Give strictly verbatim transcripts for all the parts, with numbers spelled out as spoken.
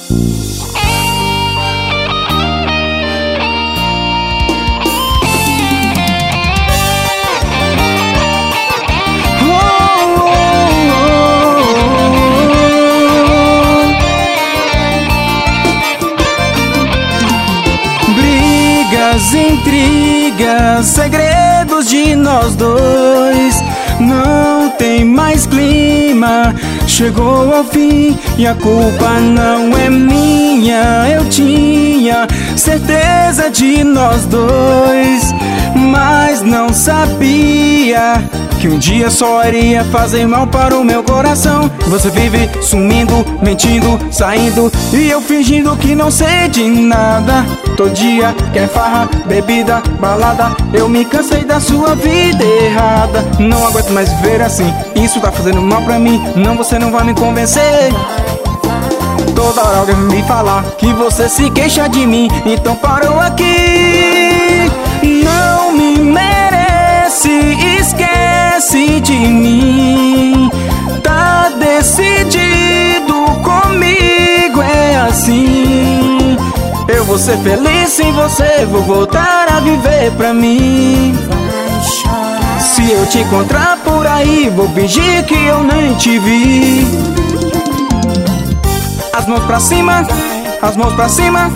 Brigas, intrigas, segredos de nós dois. Não tem mais clima, chegou ao fim e a culpa não é minha. Eu tinha certeza de nós dois, mas não sabia que um dia só iria fazer mal para o meu coração. Você vive sumindo, mentindo, saindo e eu fingindo que não sei de nada. Todo dia quer farra, bebida, balada. Eu me cansei da sua vida errada. Não aguento mais viver assim, isso tá fazendo mal pra mim. Não, você não vai me convencer. Toda hora alguém me falar que você se queixa de mim, então parou aqui. Não me merece, esquece de mim. Tá decidido comigo, é assim. Eu vou ser feliz sem você, vou voltar a viver pra mim. Se eu te encontrar por aí, vou fingir que eu nem te vi. As mãos pra cima, as mãos pra cima.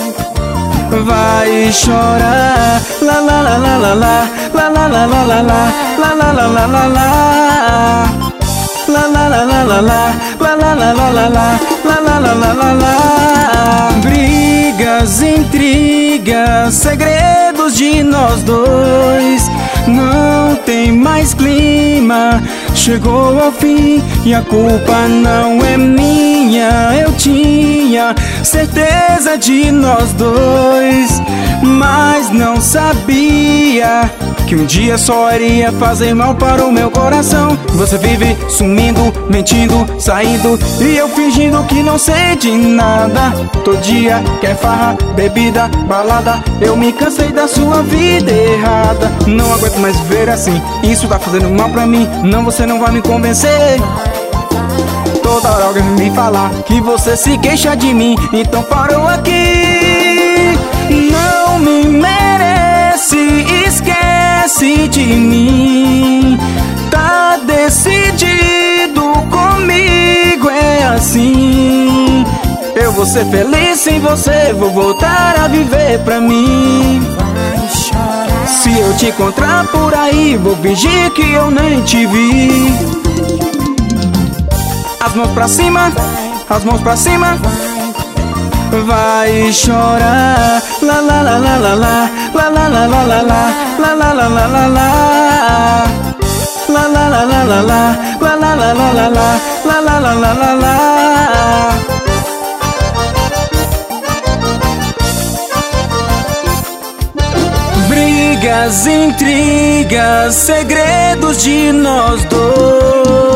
Vai chorar, la la la la la la, la la la la la la, la la la la la la, la la la la la la, la la la la la la, la la la la la la. Brigas, intrigas, segredos de nós dois. Não tem mais clima, chegou ao fim e a culpa não é minha. Eu tinha certeza de nós dois, mas não sabia que um dia só iria fazer mal para o meu coração. Você vive sumindo, mentindo, saindo e eu fingindo que não sei de nada. Todo dia quer farra, bebida, balada. Eu me cansei da sua vida errada. Não aguento mais viver assim, isso tá fazendo mal pra mim. Não, você não vai me convencer. Toda hora alguém me falar que você se queixa de mim, então parou aqui. Não me merece, esquece de mim. Tá decidido comigo, é assim. Eu vou ser feliz sem você, vou voltar a viver pra mim. Se eu te encontrar por aí, vou fingir que eu nem te vi. As mãos pra cima, as mãos pra cima. Vai chorar, la la la la la la, la la la la la la, la la la la la la, la la la la la la, la la la la la la, la la la la la la. Brigas, intrigas, segredos de nós dois.